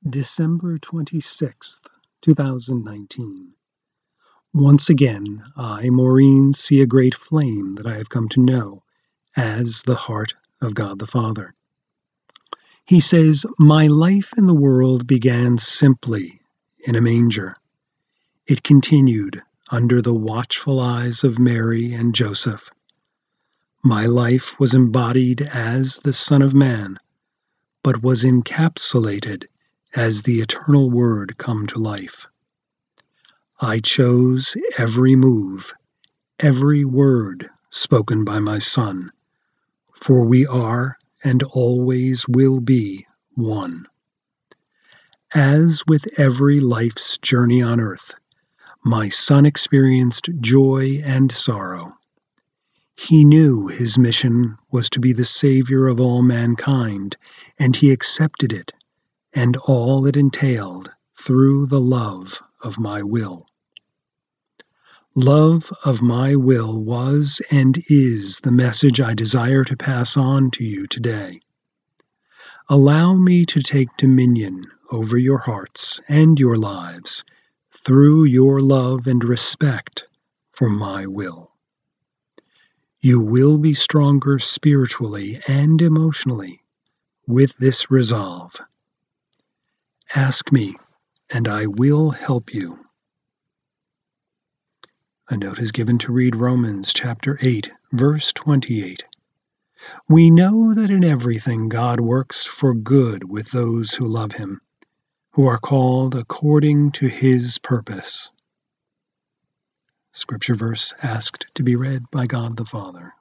December 26th, 2019. Once again, I, Maureen, see a great flame that I have come to know as the heart of God the Father. He says, "My life in the world began simply in a manger. It continued under the watchful eyes of Mary and Joseph. My life was embodied as the Son of Man, but was encapsulated as the eternal Word come to life. I chose every move, every word spoken by my Son, for we are and always will be one. As with every life's journey on earth, my Son experienced joy and sorrow. He knew his mission was to be the Savior of all mankind, and he accepted it and all it entailed through the love of my will. Love of my will was and is the message I desire to pass on to you today. Allow me to take dominion over your hearts and your lives through your love and respect for my will. You will be stronger spiritually and emotionally with this resolve. Ask me, and I will help you." A note is given to read Romans chapter 8, verse 28. "We know that in everything God works for good with those who love him, who are called according to his purpose." Scripture verse asked to be read by God the Father.